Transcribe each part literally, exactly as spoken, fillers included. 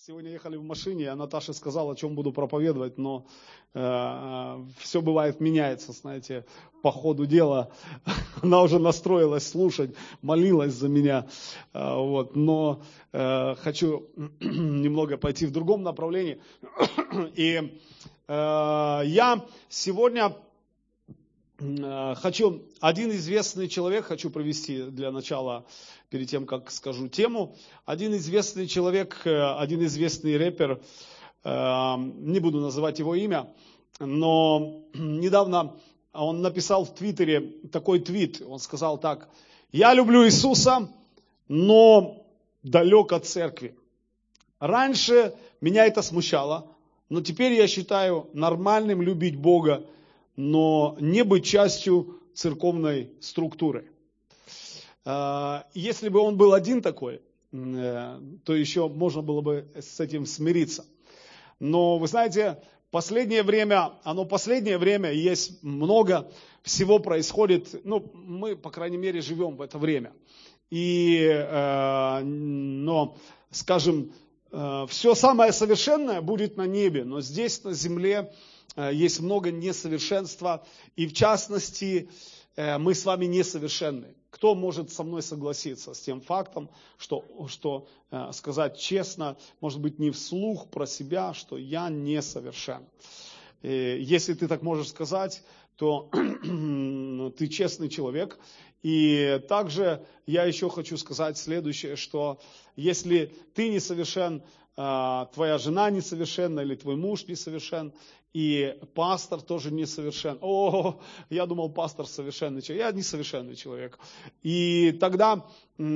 Сегодня ехали в машине, а Наташа сказала, о чем буду проповедовать, но э, все бывает меняется, знаете, по ходу дела. Она уже настроилась слушать, молилась за меня, э, вот, но э, хочу немного пойти в другом направлении. И э, я сегодня э, хочу, один известный человек хочу привести для начала, перед тем, как скажу тему. Один известный человек, один известный рэпер, не буду называть его имя, но недавно он написал в Твиттере такой твит. Он сказал так: «Я люблю Иисуса, но далек от церкви. Раньше меня это смущало, но теперь я считаю нормальным любить Бога, но не быть частью церковной структуры». Если бы он был один такой, то еще можно было бы с этим смириться. Но вы знаете, последнее время, оно последнее время, есть много всего происходит, ну, мы, по крайней мере, живем в это время. И, но, скажем, все самое совершенное будет на небе, но здесь, на земле, есть много несовершенства, и в частности, мы с вами несовершенны. Кто может со мной согласиться с тем фактом, что, что э, сказать честно, может быть, не вслух про себя, что я несовершен. И если ты так можешь сказать, то ты честный человек. И также я еще хочу сказать следующее, что если ты несовершен, э, твоя жена несовершенна или твой муж несовершен, и пастор тоже несовершен. О, я думал, пастор совершенный человек. Я несовершенный человек. И тогда,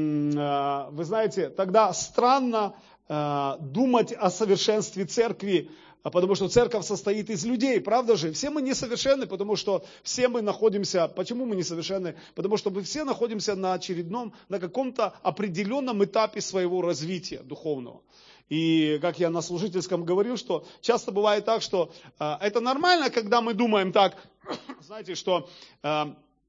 вы знаете, тогда странно думать о совершенстве церкви, потому что церковь состоит из людей, правда же? Все мы несовершенны, потому что все мы находимся... Почему мы несовершенны? Потому что мы все находимся на очередном, на каком-то определенном этапе своего развития духовного. И как я на служительском говорил, что часто бывает так, что э, это нормально, когда мы думаем так, знаете, что э,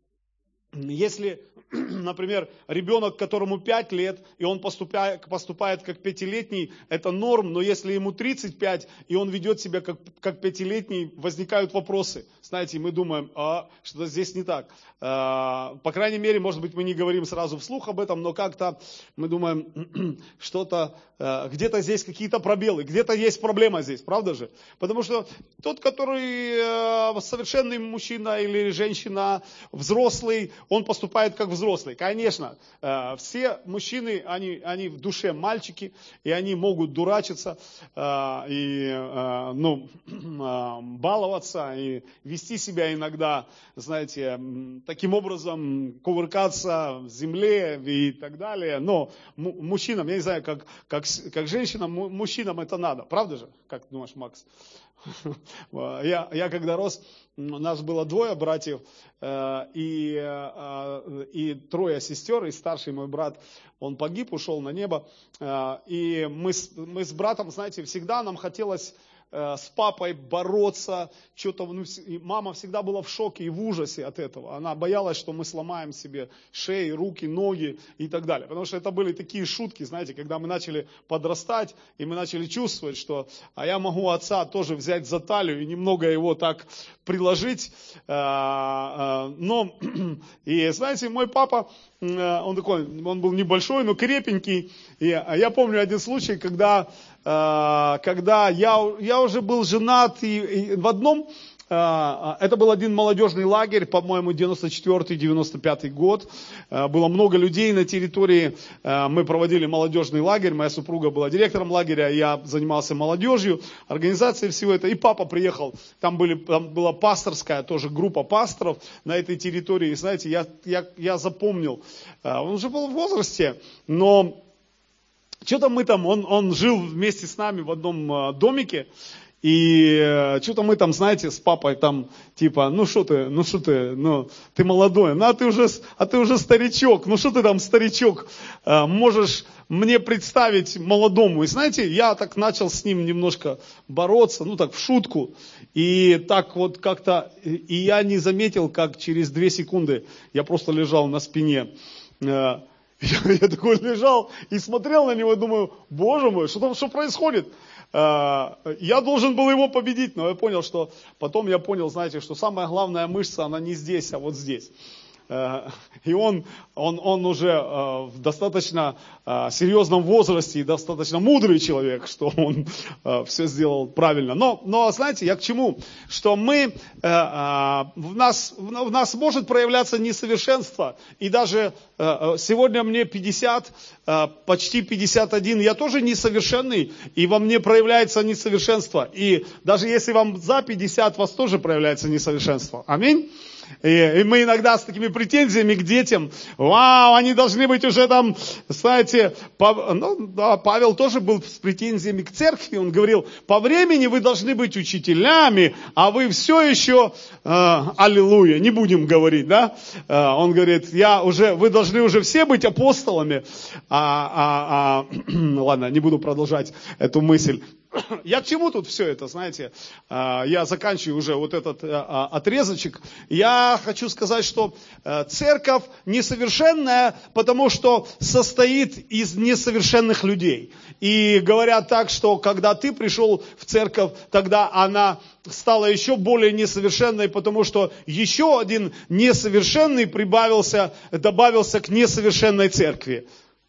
если, например, ребенок, которому пять лет, и он поступает, поступает как пятилетний, это норм, но если ему тридцать пять, и он ведет себя как, как пятилетний, возникают вопросы. Знаете, мы думаем, а, что-то здесь не так. А, по крайней мере, может быть, мы не говорим сразу вслух об этом, но как-то мы думаем, что-то, а, где-то здесь какие-то пробелы, где-то есть проблема здесь, правда же? Потому что тот, который а, совершенный мужчина или женщина, взрослый, он поступает как взрослый. Конечно, все мужчины, они, они в душе мальчики, и они могут дурачиться, и, ну, баловаться, и вести себя иногда, знаете, таким образом, кувыркаться в земле и так далее. Но мужчинам, я не знаю, как, как, как женщинам, мужчинам это надо. Правда же? Как ты думаешь, Макс? Я, я когда рос, у нас было двое братьев и, и трое сестер, и старший мой брат, он погиб, ушел на небо. И мы с, мы с братом, знаете, всегда нам хотелось с папой бороться, что-то, ну, мама всегда была в шоке и в ужасе от этого. Она боялась, что мы сломаем себе шеи, руки, ноги и так далее. Потому что это были такие шутки, знаете, когда мы начали подрастать, и мы начали чувствовать, что а я могу отца тоже взять за талию и немного его так приложить. Но, и знаете, мой папа, он такой, он был небольшой, но крепенький. И я помню один случай, когда, когда я, я уже был женат, и, и в одном, это был один молодежный лагерь, по-моему, девяносто четвёртый — девяносто пятый год. Было много людей на территории, мы проводили молодежный лагерь, моя супруга была директором лагеря, я занимался молодежью, организацией всего этого. И папа приехал, там, были, там была пасторская тоже группа пасторов на этой территории. И знаете, я, я, я запомнил, он уже был в возрасте, но что-то мы там, он, он жил вместе с нами в одном домике. И что-то мы там, знаете, с папой там, типа, ну что ты, ну что ты, ну ты молодой, ну а ты уже, а ты уже старичок, ну что ты там старичок, можешь мне представить молодому. И знаете, я так начал с ним немножко бороться, ну так в шутку. И так вот как-то, и я не заметил, как через две секунды я просто лежал на спине. Я, я такой лежал и смотрел на него, и думаю, боже мой, что там, что происходит? Я должен был его победить, но я понял, что потом я понял, знаете, что самая главная мышца, она не здесь, а вот здесь. И он, он, он уже в достаточно серьезном возрасте и достаточно мудрый человек, что он все сделал правильно. Но, но знаете, я к чему? Что мы, в нас, в нас может проявляться несовершенство. И даже сегодня мне пятьдесят, почти пятьдесят один, я тоже несовершенный, и во мне проявляется несовершенство. И даже если вам за пятьдесят, у вас тоже проявляется несовершенство. Аминь. И, и мы иногда с такими претензиями к детям, вау, они должны быть уже там, знаете, Пав... ну, да, Павел тоже был с претензиями к церкви, он говорил, по времени вы должны быть учителями, а вы все еще, э, аллилуйя, не будем говорить, да, э, он говорит, я уже, вы должны уже все быть апостолами, а, а, а... ладно, не буду продолжать эту мысль. Я к чему тут все это, знаете, я заканчиваю уже вот этот отрезочек. Я хочу сказать, что церковь несовершенная, потому что состоит из несовершенных людей. И говорят так, что когда ты пришел в церковь, тогда она стала еще более несовершенной, потому что еще один несовершенный прибавился, добавился к несовершенной церкви.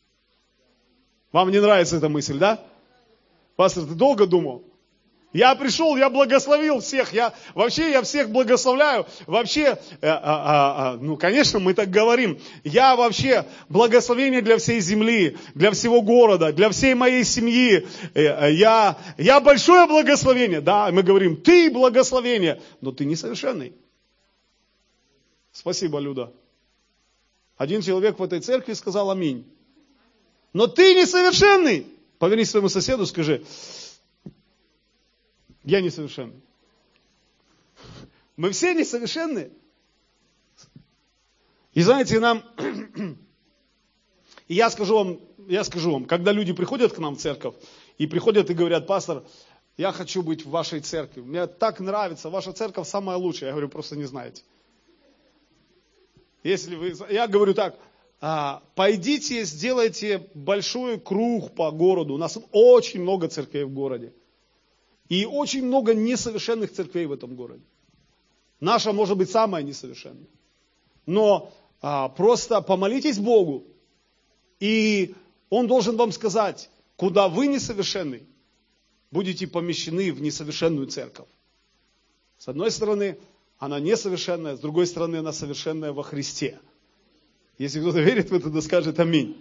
Вам не нравится эта мысль, да? Пастор, ты долго думал? Я пришел, я благословил всех, я вообще я всех благословляю. Вообще, э, э, э, ну, конечно, мы так говорим. Я вообще благословение для всей земли, для всего города, для всей моей семьи. Э, э, я, я большое благословение. Да, мы говорим, ты благословение, но ты несовершенный. Спасибо, Люда. Один человек в этой церкви сказал аминь. Но ты несовершенный. Повернись своему соседу, скажи, я несовершенный. Мы все несовершенны. И знаете, нам, и я скажу вам, я скажу вам, когда люди приходят к нам в церковь, и приходят и говорят, пастор, я хочу быть в вашей церкви, мне так нравится, ваша церковь самая лучшая. Я говорю, просто не знаете. Если вы, я говорю так, А, пойдите, сделайте большой круг по городу. У нас очень много церквей в городе. И очень много несовершенных церквей в этом городе. Наша может быть самая несовершенная. Но а, просто помолитесь Богу. И Он должен вам сказать, куда вы несовершенны, будете помещены в несовершенную церковь. С одной стороны, она несовершенная, с другой стороны, она совершенная во Христе. Если кто-то верит в это, да скажет аминь.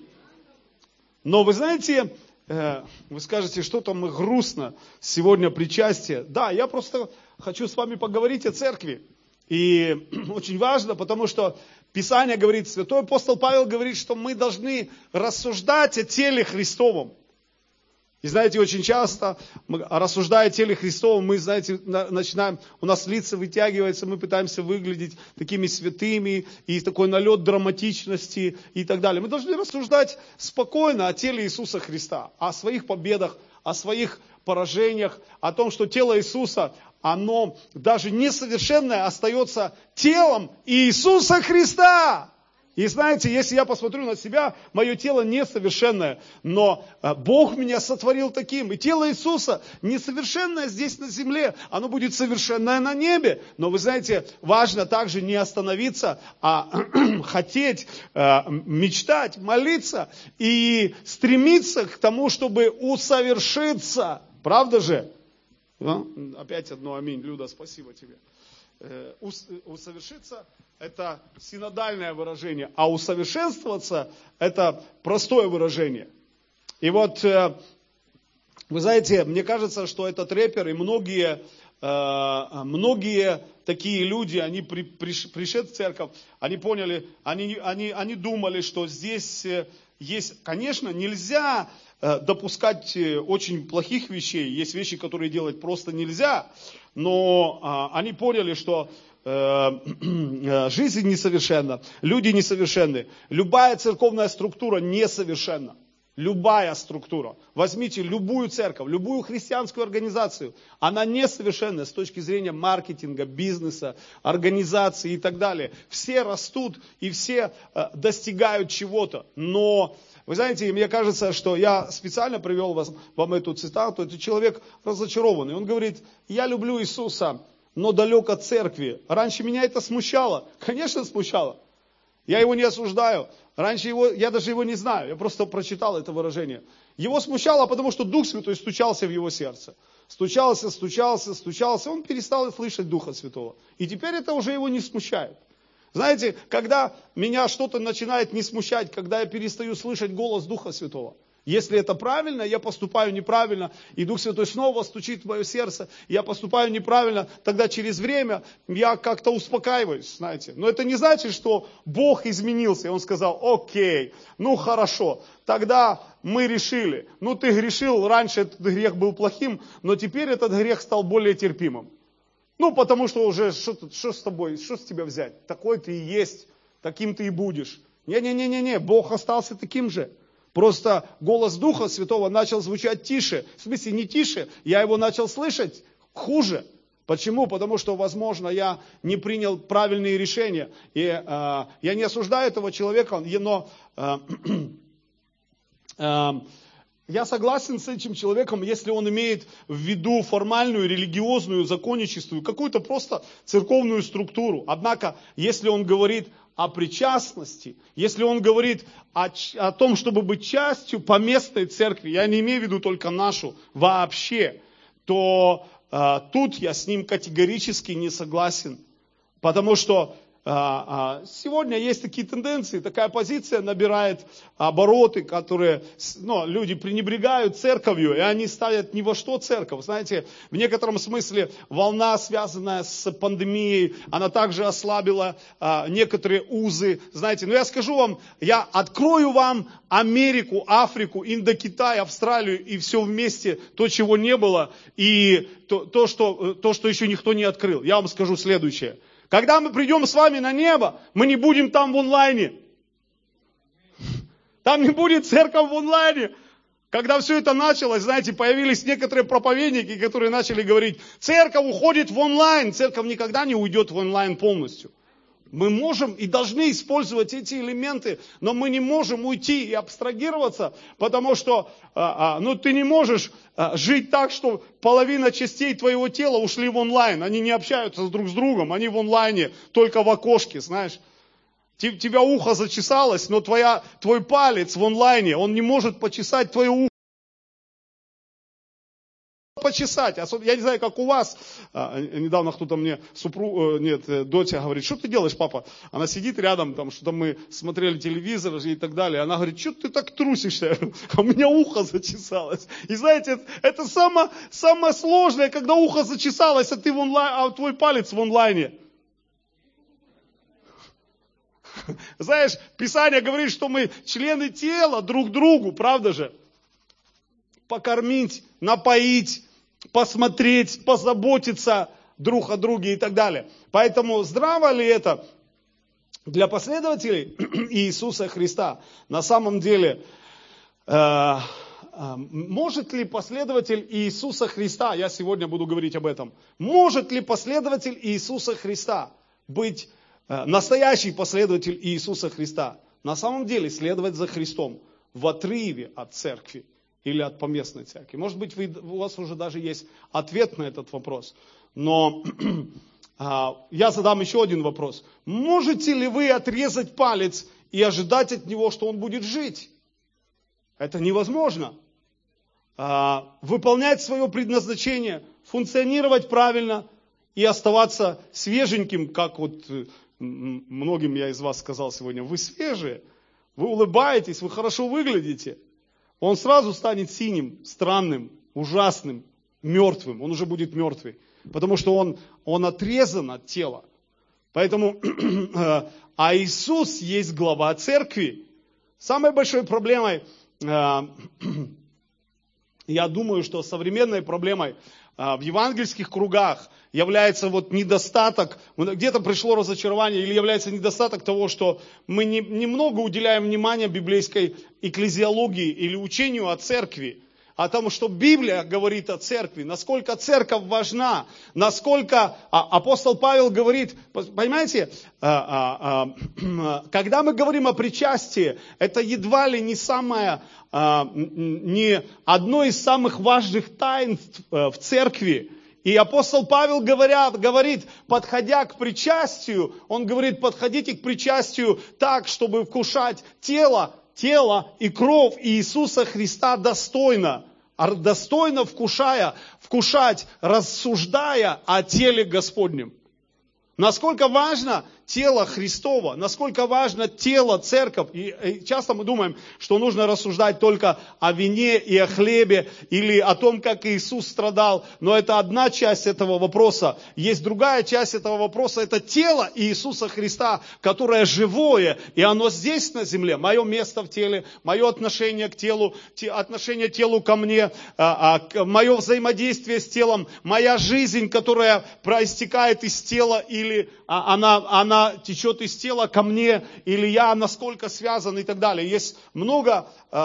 Но вы знаете, вы скажете, что там грустно сегодня причастие. Да, я просто хочу с вами поговорить о церкви. И очень важно, потому что Писание говорит, святой апостол Павел говорит, что мы должны рассуждать о теле Христовом. И знаете, очень часто, рассуждая о теле Христовом, мы, знаете, начинаем, у нас лица вытягиваются, мы пытаемся выглядеть такими святыми, и такой налет драматичности и так далее. Мы должны рассуждать спокойно о теле Иисуса Христа, о своих победах, о своих поражениях, о том, что тело Иисуса, оно даже несовершенное, остается телом Иисуса Христа. И знаете, если я посмотрю на себя, мое тело несовершенное, но Бог меня сотворил таким. И тело Иисуса несовершенное здесь на земле, оно будет совершенное на небе. Но вы знаете, важно также не остановиться, а хотеть, мечтать, молиться и стремиться к тому, чтобы усовершиться. Правда же? Опять одно аминь. Люда, спасибо тебе. Усовершиться – это синодальное выражение, а усовершенствоваться – это простое выражение. И вот, вы знаете, мне кажется, что этот рэпер и многие, многие такие люди, они при, пришли в церковь, они поняли, они, они, они думали, что здесь есть, конечно, нельзя допускать очень плохих вещей, есть вещи, которые делать просто нельзя, но а, они поняли, что э, жизнь несовершенна, люди несовершенны, любая церковная структура несовершенна. Любая структура. Возьмите любую церковь, любую христианскую организацию. Она несовершенна с точки зрения маркетинга, бизнеса, организации и так далее. Все растут и все э, достигают чего-то. Но, вы знаете, мне кажется, что я специально привел вас, вам эту цитату. Это человек разочарованный. Он говорит, я люблю Иисуса, но далек от церкви. Раньше меня это смущало. Конечно, смущало. Я его не осуждаю. Раньше его, я даже его не знаю, я просто прочитал это выражение. Его смущало, потому что Дух Святой стучался в его сердце. Стучался, стучался, стучался, он перестал слышать Духа Святого. И теперь это уже его не смущает. Знаете, когда меня что-то начинает не смущать, когда я перестаю слышать голос Духа Святого, если это правильно, я поступаю неправильно, и Дух Святой снова стучит в мое сердце, я поступаю неправильно, тогда через время я как-то успокаиваюсь, знаете. Но это не значит, что Бог изменился, и Он сказал, окей, ну хорошо, тогда мы решили, ну ты грешил, раньше этот грех был плохим, но теперь этот грех стал более терпимым. Ну потому что уже, что, что с тобой, что с тебя взять, такой ты и есть, таким ты и будешь. Не-не-не-не, Бог остался таким же. Просто голос Духа Святого начал звучать тише. В смысле, не тише, я его начал слышать хуже. Почему? Потому что, возможно, я не принял правильные решения. И э, я не осуждаю этого человека, но э, э, я согласен с этим человеком, если он имеет в виду формальную, религиозную, законническую, какую-то просто церковную структуру. Однако, если он говорит о причастности, если он говорит о, о том, чтобы быть частью поместной церкви, я не имею в виду только нашу вообще, то э, тут я с ним категорически не согласен. Потому что э, э, сегодня есть такие тенденции, такая позиция набирает обороты, которые ну, люди пренебрегают церковью, и они ставят ни во что церковь. Знаете, в некотором смысле волна, связанная с пандемией, она также ослабила а, некоторые узы. Знаете, но я скажу вам, я открою вам Америку, Африку, Индокитай, Австралию и все вместе, то, чего не было, и то, то, что, то, что еще никто не открыл. Я вам скажу следующее. Когда мы придем с вами на небо, мы не будем там в онлайне. Там не будет церковь в онлайне. Когда все это началось, знаете, появились некоторые проповедники, которые начали говорить, церковь уходит в онлайн. Церковь никогда не уйдет в онлайн полностью. Мы можем и должны использовать эти элементы, но мы не можем уйти и абстрагироваться, потому что ну, ты не можешь жить так, что половина частей твоего тела ушли в онлайн. Они не общаются друг с другом, они в онлайне, только в окошке, знаешь. Тебя ухо зачесалось, но твоя, твой палец в онлайне, он не может почесать твое ухо. Почесать. Я не знаю, как у вас. Недавно кто-то мне, супруг, нет, дочь говорит, что ты делаешь, папа? Она сидит рядом, там что-то мы смотрели телевизор и так далее. Она говорит, что ты так трусишься? У меня ухо зачесалось. И знаете, это самое, самое сложное, когда ухо зачесалось, а, ты в онлайн, а твой палец в онлайне. Знаешь, Писание говорит, что мы члены тела друг другу, правда же? Покормить, напоить, посмотреть, позаботиться друг о друге и так далее. Поэтому здраво ли это для последователей Иисуса Христа? На самом деле, э, э, может ли последователь Иисуса Христа, я сегодня буду говорить об этом, может ли последователь Иисуса Христа быть настоящий последователь Иисуса Христа, на самом деле следовать за Христом в отрыве от церкви или от поместной церкви? Может быть, вы, у вас уже даже есть ответ на этот вопрос. Но а, я задам еще один вопрос. Можете ли вы отрезать палец и ожидать от него, что он будет жить? Это невозможно. А, выполнять свое предназначение, функционировать правильно и оставаться свеженьким, как вот многим я из вас сказал сегодня, вы свежие, вы улыбаетесь, вы хорошо выглядите. Он сразу станет синим, странным, ужасным, мертвым. Он уже будет мертвый, потому что он, он отрезан от тела. Поэтому, а Иисус есть глава церкви. Самой большой проблемой Я думаю, что современной проблемой в евангельских кругах является вот недостаток, где-то пришло разочарование, или является недостаток того, что мы не, немного уделяем внимания библейской экклезиологии или учению о церкви, о том, что Библия говорит о церкви, насколько церковь важна, насколько апостол Павел говорит, понимаете, когда мы говорим о причастии, это едва ли не самое, не одно из самых важных таинств в церкви. И апостол Павел говорят, говорит, подходя к причастию, он говорит, подходите к причастию так, чтобы вкушать тело, тело и кровь Иисуса Христа достойно. Достойно вкушая, вкушать, рассуждая о теле Господнем. Насколько важно тело Христово, насколько важно тело, церковь. И часто мы думаем, что нужно рассуждать только о вине и о хлебе, или о том, как Иисус страдал. Но это одна часть этого вопроса. Есть другая часть этого вопроса, это тело Иисуса Христа, которое живое, и оно здесь на земле. Мое место в теле, мое отношение к телу, отношение к телу ко мне, мое взаимодействие с телом, моя жизнь, которая проистекает из тела, или она, она течет из тела ко мне, или я насколько связан и так далее. Есть много,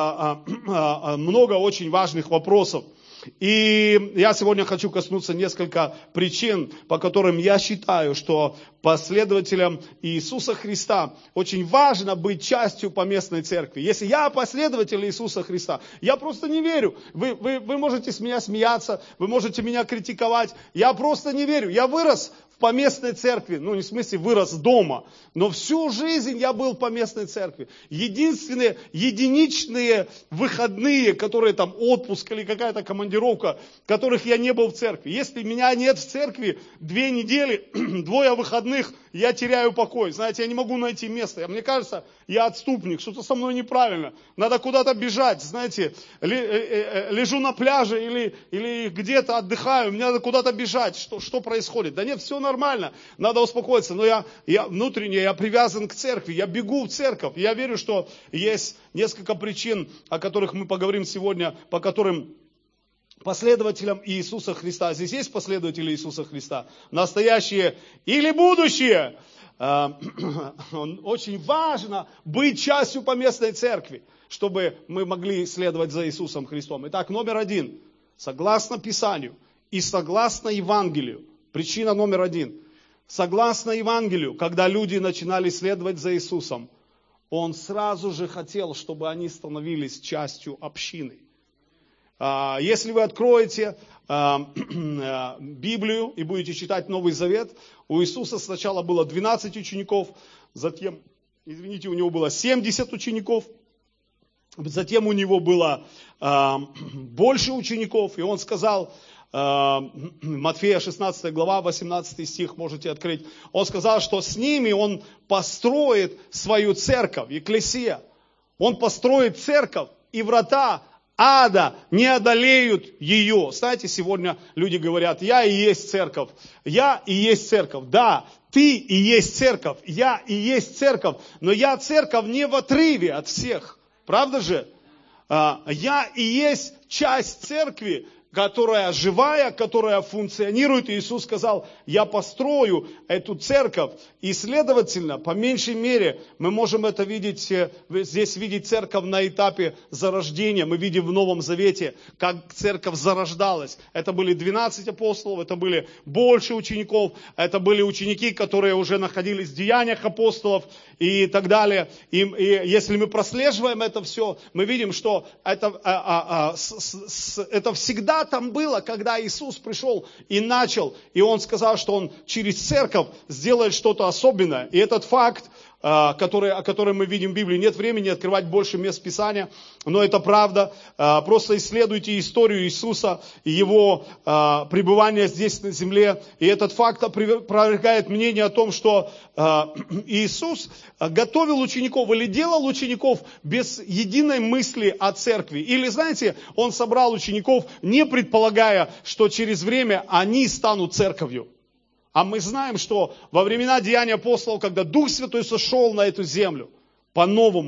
много очень важных вопросов. И я сегодня хочу коснуться несколько причин, по которым я считаю, что последователям Иисуса Христа очень важно быть частью поместной церкви. Если я последователь Иисуса Христа, я просто не верю. Вы, вы, вы можете с меня смеяться, вы можете меня критиковать. Я просто не верю. Я вырос в поместной церкви, ну не в смысле вырос дома, но всю жизнь я был в поместной церкви. Единственные, единичные выходные, которые там отпуск или какая-то командировка, которых я не был в церкви. Если меня нет в церкви две недели, двое выходных, я теряю покой. Знаете, я не могу найти место. Мне кажется, я отступник, что-то со мной неправильно. Надо куда-то бежать, знаете, лежу на пляже или, или где-то отдыхаю, мне надо куда-то бежать. Что, что происходит? Да нет, все нормально, надо успокоиться. Но я, я внутренне, я привязан к церкви, я бегу в церковь. Я верю, что есть несколько причин, о которых мы поговорим сегодня, по которым последователям Иисуса Христа. Здесь есть последователи Иисуса Христа? Настоящие или будущие? Очень важно быть частью поместной церкви, чтобы мы могли следовать за Иисусом Христом. Итак, номер один. Согласно Писанию и согласно Евангелию. Причина номер один. Согласно Евангелию, когда люди начинали следовать за Иисусом, Он сразу же хотел, чтобы они становились частью общины. Если вы откроете Библию и будете читать Новый Завет, у Иисуса сначала было двенадцать учеников, затем, извините, у него было семьдесят учеников, затем у него было больше учеников, и он сказал, Матфея шестнадцатая глава, восемнадцатый стих, можете открыть, он сказал, что с ними он построит свою церковь, екклесия, он построит церковь, и врата ада не одолеют ее. Знаете, сегодня люди говорят, я и есть церковь, я и есть церковь. Да, ты и есть церковь, я и есть церковь, но я церковь не в отрыве от всех. Правда же? Я и есть часть церкви, которая живая, которая функционирует. И Иисус сказал, я построю эту церковь. И, следовательно, по меньшей мере, мы можем это видеть, здесь видеть церковь на этапе зарождения. Мы видим в Новом Завете, как церковь зарождалась. Это были двенадцать апостолов, это были больше учеников, это были ученики, которые уже находились в деяниях апостолов и так далее. И, и если мы прослеживаем это все, мы видим, что это, а, а, а, с, с, это всегда там было, когда Иисус пришел и начал, и Он сказал, что Он через церковь сделает что-то особенное. И этот факт, который, о котором мы видим в Библии, нет времени открывать больше мест Писания, но это правда. Просто исследуйте историю Иисуса и Его пребывания здесь на земле. И этот факт опровергает мнение о том, что Иисус готовил учеников или делал учеников без единой мысли о церкви. Или, знаете, Он собрал учеников, не предполагая, что через время они станут церковью. А мы знаем, что во времена деяния апостолов, когда Дух Святой сошел на эту землю, по-новому,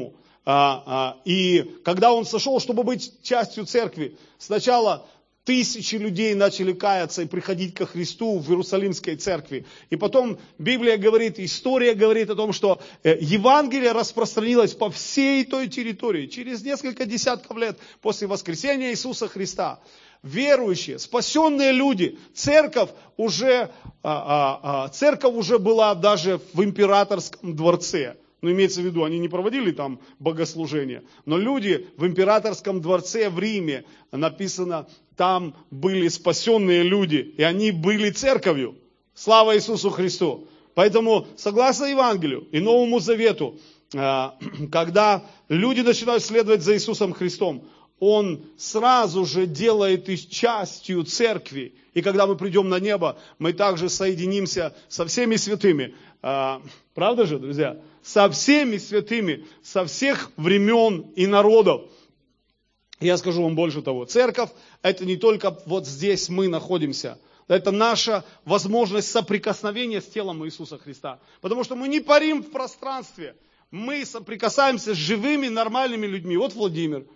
И когда он сошел, чтобы быть частью церкви, сначала тысячи людей начали каяться и приходить ко Христу в Иерусалимской церкви. И потом Библия говорит, история говорит о том, что Евангелие распространилось по всей той территории. Через несколько десятков лет после воскресения Иисуса Христа верующие, спасенные люди, церковь уже, церковь уже была даже в императорском дворце. Ну, имеется в виду, они не проводили там богослужения, но люди в императорском дворце в Риме, написано, там были спасенные люди, и они были церковью. Слава Иисусу Христу! Поэтому, согласно Евангелию и Новому Завету, когда люди начинают следовать за Иисусом Христом, Он сразу же делает их частью церкви. И когда мы придем на небо, мы также соединимся со всеми святыми. Правда же, друзья? Со всеми святыми, со всех времен и народов. Я скажу вам больше того. Церковь – это не только вот здесь мы находимся. Это наша возможность соприкосновения с телом Иисуса Христа. Потому что мы не парим в пространстве. Мы соприкасаемся с живыми, нормальными людьми. Вот Владимир.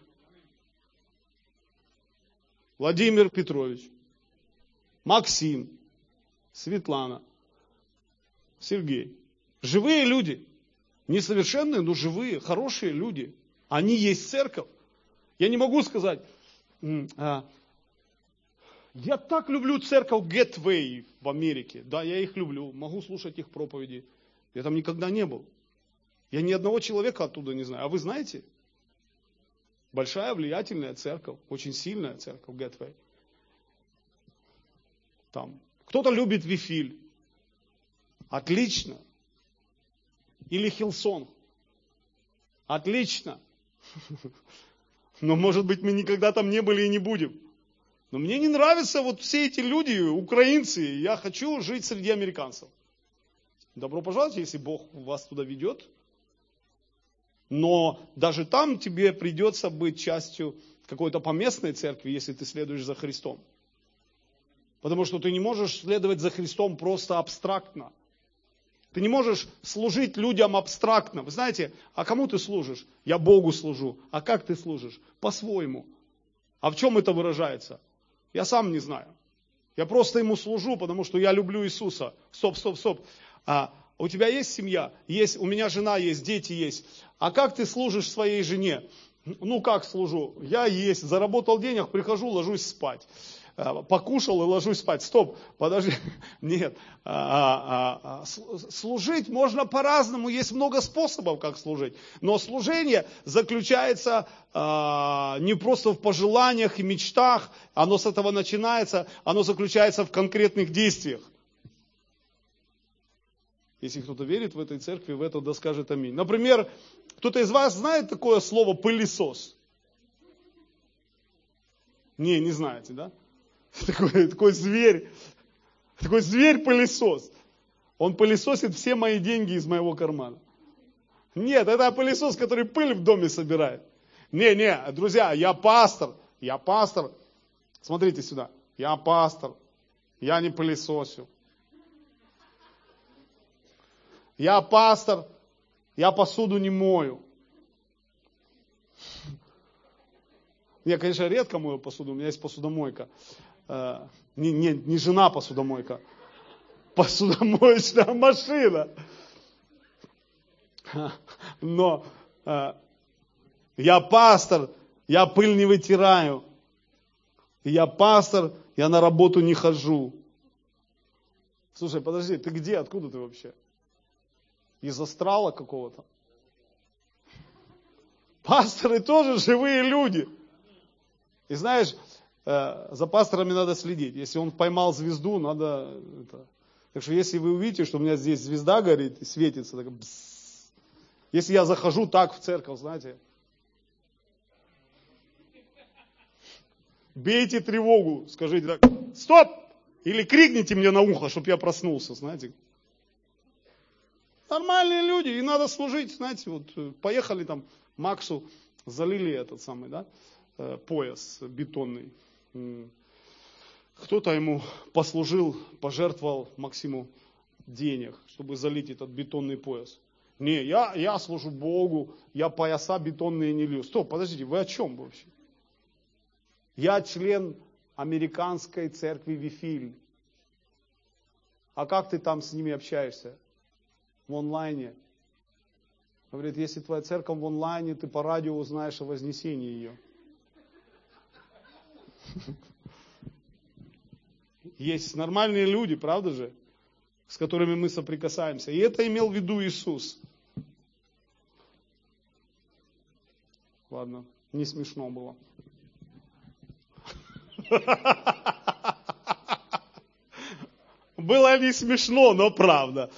Владимир Петрович. Максим. Светлана. Сергей. Живые люди. Несовершенные, но живые, хорошие люди. Они есть церковь. Я не могу сказать, я так люблю церковь Gateway в Америке. Да, я их люблю, могу слушать их проповеди. Я там никогда не был. Я ни одного человека оттуда не знаю. А вы знаете? Большая, влиятельная церковь, очень сильная церковь Gateway. Там. Кто-то любит Вифиль. Отлично. Или Хиллсонг. Отлично. Но, может быть, мы никогда там не были и не будем. Но мне не нравятся вот все эти люди, украинцы. Я хочу жить среди американцев. Добро пожаловать, если Бог вас туда ведет. Но даже там тебе придется быть частью какой-то поместной церкви, если ты следуешь за Христом. Потому что ты не можешь следовать за Христом просто абстрактно. Ты не можешь служить людям абстрактно. Вы знаете, а кому ты служишь? Я Богу служу. А как ты служишь? По-своему. А в чем это выражается? Я сам не знаю. Я просто Ему служу, потому что я люблю Иисуса. Стоп, стоп, стоп. А у тебя есть семья? Есть. У меня жена есть, дети есть. А как ты служишь своей жене? Ну как служу? Я есть, заработал денег, прихожу, ложусь спать. Покушал и ложусь спать. Стоп, подожди. Нет. А, а, а, служить можно по-разному. Есть много способов, как служить. Но служение заключается а, не просто в пожеланиях и мечтах. Оно с этого начинается. Оно заключается в конкретных действиях. Если кто-то верит в этой церкви, в это да скажет аминь. Например, кто-то из вас знает такое слово пылесос? Не, не знаете, да? Такой, такой зверь, такой зверь-пылесос. Он пылесосит все мои деньги из моего кармана. Нет, это пылесос, который пыль в доме собирает. Не, не, друзья, я пастор, я пастор. Смотрите сюда, я пастор, я не пылесосю. Я пастор, я посуду не мою. Я, конечно, редко мою посуду, у меня есть посудомойка. Не, не, не жена посудомойка, посудомоечная машина. Но я пастор, я пыль не вытираю. Я пастор, я на работу не хожу. Слушай, подожди, ты где, откуда ты вообще? Из астрала какого-то? Пасторы тоже живые люди. И знаешь, за пасторами надо следить. Если он поймал звезду, надо... Это... Так что если вы увидите, что у меня здесь звезда горит и светится, так... если я захожу так в церковь, знаете, бейте тревогу, скажите так, стоп! Или крикните мне на ухо, чтобы я проснулся, знаете. Нормальные люди, и надо служить, знаете, вот поехали там Максу, залили этот самый, да, пояс бетонный. Кто-то ему послужил, пожертвовал Максиму денег, чтобы залить этот бетонный пояс. Не, я, я служу Богу, я пояса бетонные не лью. Стоп, подождите, вы о чем вообще? Я член американской церкви Вифиль. А как ты там с ними общаешься? В онлайне. Говорит, если твоя церковь в онлайне, ты по радио узнаешь о вознесении ее. Есть нормальные люди, правда же, с которыми мы соприкасаемся. И это имел в виду Иисус. Ладно, не смешно было. Было не смешно, но правда.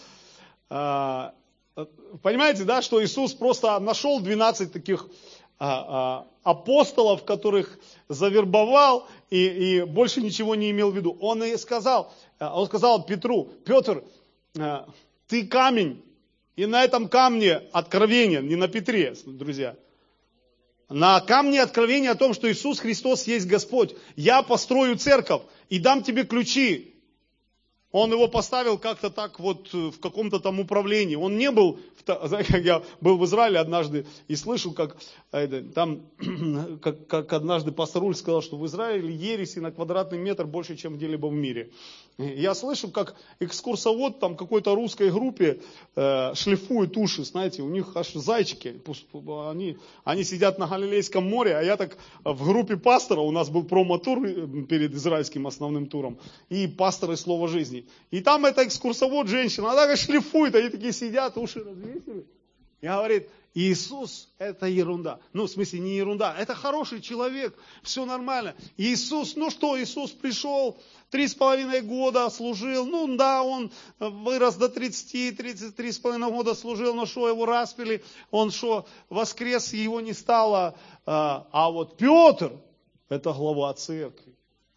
Понимаете, да, что Иисус просто нашел двенадцать таких апостолов, которых завербовал и, и больше ничего не имел в виду. Он и сказал, он сказал Петру: Петр, ты камень, и на этом камне откровение, не на Петре, друзья. На камне откровение о том, что Иисус Христос есть Господь. Я построю церковь и дам тебе ключи. Он его поставил как-то так вот в каком-то там управлении. Он не был, знаете, как я был в Израиле однажды и слышал, как там, как, как однажды пастор Уль сказал, что в Израиле ереси на квадратный метр больше, чем где-либо в мире. Я слышу, как экскурсовод там какой-то русской группе э, шлифует уши, знаете, у них аж зайчики, они, они сидят на Галилейском море, а я так в группе пастора, у нас был промо-тур перед израильским основным туром, и пасторы Слова жизни. И там эта экскурсовод, женщина, она так шлифует, они такие сидят, уши развесили. И говорит, Иисус это ерунда. Ну, в смысле, не ерунда, это хороший человек, все нормально. Иисус, ну что, Иисус пришел, три с половиной года служил, ну да, он вырос до тридцати, тридцать три с половиной года служил, но что, его распили, он что, воскрес, его не стало. А вот Петр, это глава церкви.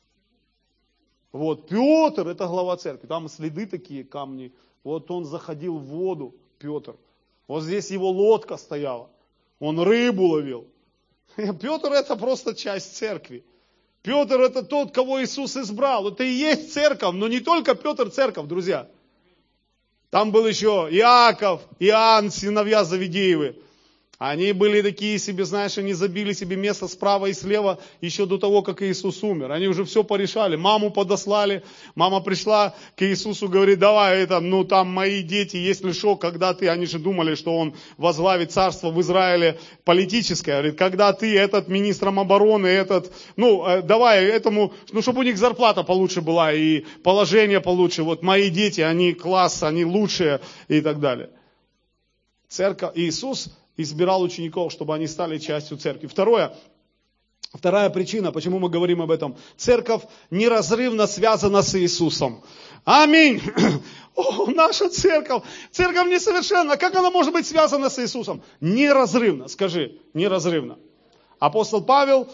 Вот Петр, это глава церкви, там следы такие, камни. Вот он заходил в воду, Петр. Вот здесь его лодка стояла. Он рыбу ловил. Петр это просто часть церкви. Петр это тот, кого Иисус избрал. Это и есть церковь, но не только Петр церковь, друзья. Там был еще Иаков, Иоанн, сыновья Завидеевы. Они были такие себе, знаешь, они забили себе место справа и слева еще до того, как Иисус умер. Они уже все порешали. Маму подослали. Мама пришла к Иисусу, говорит, давай, это, ну там мои дети, если что, когда ты, они же думали, что он возглавит царство в Израиле политическое. Говорит, когда ты этот министром обороны, этот, ну давай этому, ну чтобы у них зарплата получше была и положение получше. Вот мои дети, они класс, они лучшие и так далее. Церковь, Иисус избирал учеников, чтобы они стали частью церкви. Второе, вторая причина, почему мы говорим об этом. Церковь неразрывно связана с Иисусом. Аминь. О, наша церковь. Церковь несовершенна. Как она может быть связана с Иисусом? Неразрывно. Скажи, неразрывно. Апостол Павел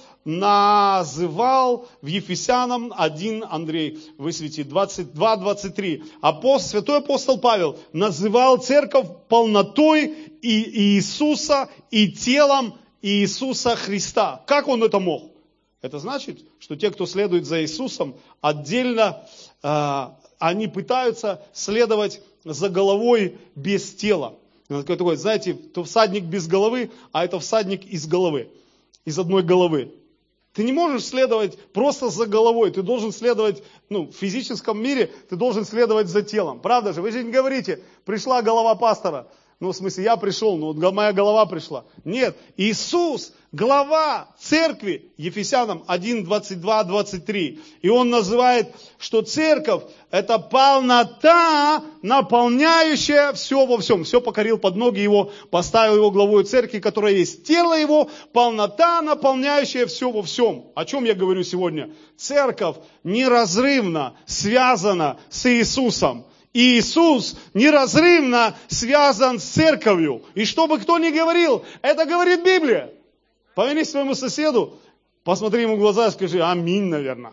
называл в Ефесянам один, Андрей, высвети, двадцать два двадцать три. Апостол, святой апостол Павел называл церковь полнотой и Иисуса и телом Иисуса Христа. Как он это мог? Это значит, что те, кто следует за Иисусом, отдельно э, они пытаются следовать за головой без тела. Это такой, знаете, то всадник без головы, а это всадник из головы. Из одной головы. Ты не можешь следовать просто за головой, ты должен следовать, ну, в физическом мире, ты должен следовать за телом. Правда же? Вы же не говорите, пришла голова пастора. Ну, в смысле, я пришел, но вот моя голова пришла. Нет, Иисус, глава церкви, Ефесянам один, двадцать два, двадцать три. И он называет, что церковь это полнота, наполняющая все во всем. Все покорил под ноги его, поставил его главой церкви, которая есть тело его, полнота, наполняющая все во всем. О чем я говорю сегодня? Церковь неразрывно связана с Иисусом. И Иисус неразрывно связан с церковью. И что бы кто ни говорил, это говорит Библия. Повернись своему соседу, посмотри ему в глаза и скажи аминь, наверное.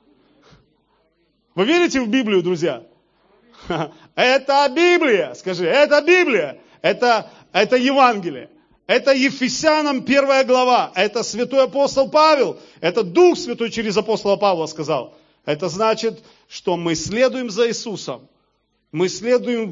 Вы верите в Библию, друзья? Это Библия, скажи, это Библия, это, это Евангелие. Это Ефесянам первая глава, это святой апостол Павел, это Дух Святой через апостола Павла сказал. Это значит, что мы следуем за Иисусом. Мы следуем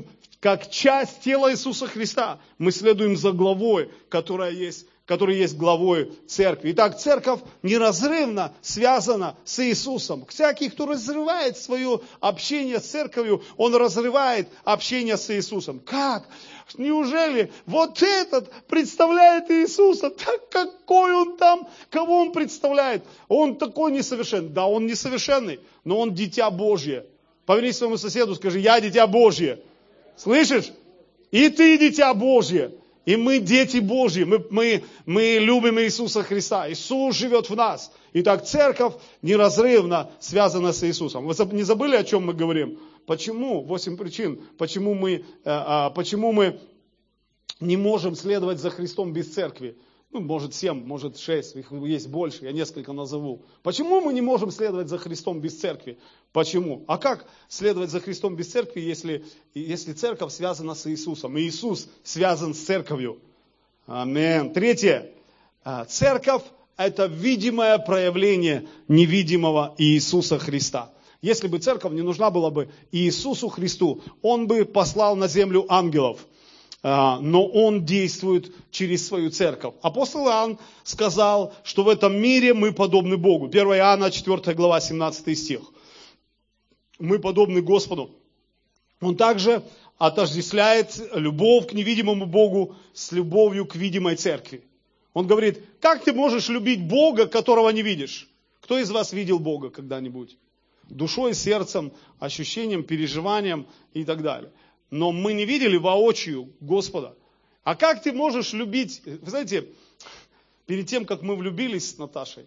как часть тела Иисуса Христа, мы следуем за главой, которая есть, который есть главой церкви. Итак, церковь неразрывно связана с Иисусом. Всякий, кто разрывает свое общение с церковью, он разрывает общение с Иисусом. Как? Неужели вот этот представляет Иисуса? Так какой он там, кого он представляет? Он такой несовершенный. Да, он несовершенный, но он дитя Божье. Поверни своему соседу, скажи: я дитя Божье. Слышишь? И ты дитя Божье. И мы дети Божьи. Мы, мы, мы любим Иисуса Христа. Иисус живет в нас. Итак, церковь неразрывно связана с Иисусом. Вы не забыли, о чем мы говорим? Почему? Восемь причин. Почему мы, почему мы не можем следовать за Христом без церкви? Ну, может, семь, может, шесть, их есть больше, я несколько назову. Почему мы не можем следовать за Христом без церкви? Почему? А как следовать за Христом без церкви, если, если церковь связана с Иисусом? И Иисус связан с церковью. Аминь. Третье. Церковь – это видимое проявление невидимого Иисуса Христа. Если бы церковь не нужна была бы Иисусу Христу, Он бы послал на землю ангелов. Но Он действует через свою церковь. Апостол Иоанн сказал, что в этом мире мы подобны Богу. первое Иоанна, четвёртая глава, семнадцатый стих. Мы подобны Господу. Он также отождествляет любовь к невидимому Богу с любовью к видимой церкви. Он говорит: как ты можешь любить Бога, которого не видишь? Кто из вас видел Бога когда-нибудь? Душой, сердцем, ощущением, переживанием и так далее. Но мы не видели воочию Господа. А как ты можешь любить? Вы знаете, перед тем, как мы влюбились с Наташей,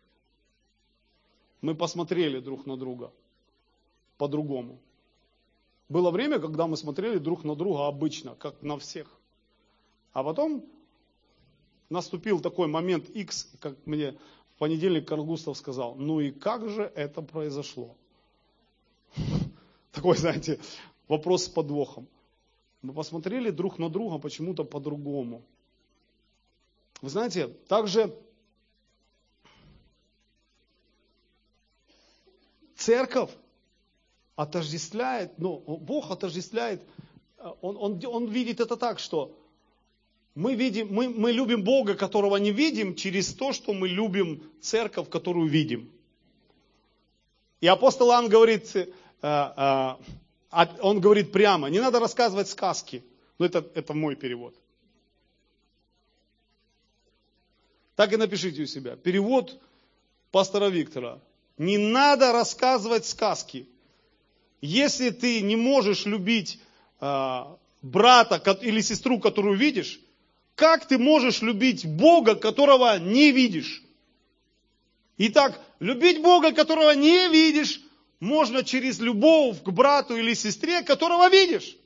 мы посмотрели друг на друга по-другому. Было время, когда мы смотрели друг на друга обычно, как на всех. А потом наступил такой момент X, как мне в понедельник Карл Густав сказал: ну и как же это произошло? Такой, знаете, вопрос с подвохом. Мы посмотрели друг на друга почему-то по-другому. Вы знаете, также церковь отождествляет, ну, Бог отождествляет, он, он, он видит это так, что мы, видим, мы, мы любим Бога, которого не видим, через то, что мы любим церковь, которую видим. И апостол Иоанн говорит, он говорит прямо: не надо рассказывать сказки. Но это, это мой перевод. Так и напишите у себя. Перевод пастора Виктора. Не надо рассказывать сказки. Если ты не можешь любить э, брата или сестру, которую видишь, как ты можешь любить Бога, которого не видишь? Итак, любить Бога, которого не видишь, можно через любовь к брату или сестре, которого видишь.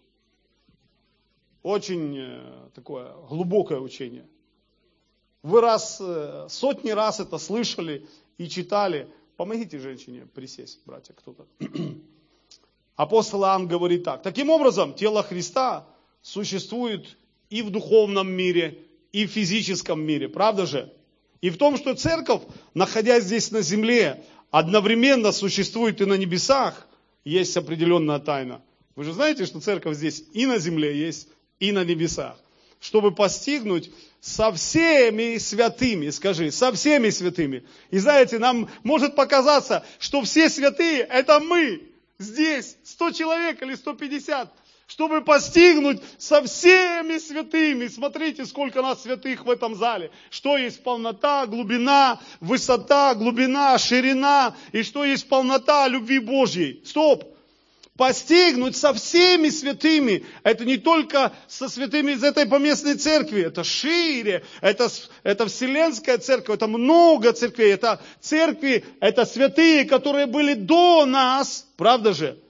Очень э, такое глубокое учение. Вы раз, э, сотни раз это слышали и читали. Помогите женщине присесть, братья, кто-то. Апостол Иоанн говорит так: таким образом, тело Христа существует и в духовном мире, и в физическом мире. Правда же? И в том, что церковь, находясь здесь на земле, одновременно существует и на небесах, есть определенная тайна. Вы же знаете, что церковь здесь и на земле есть, и на небесах. Чтобы постигнуть со всеми святыми, скажи, со всеми святыми. И знаете, нам может показаться, что все святые – это мы. Здесь сто человек или сто пятьдесят. Чтобы постигнуть со всеми святыми. Смотрите, сколько нас святых в этом зале. Что есть полнота, глубина, высота, глубина, ширина. И что есть полнота любви Божьей. Стоп! Постигнуть со всеми святыми. Это не только со святыми из этой поместной церкви. Это шире. Это, это вселенская церковь. Это много церквей. Это церкви, это святые, которые были до нас. Правда же?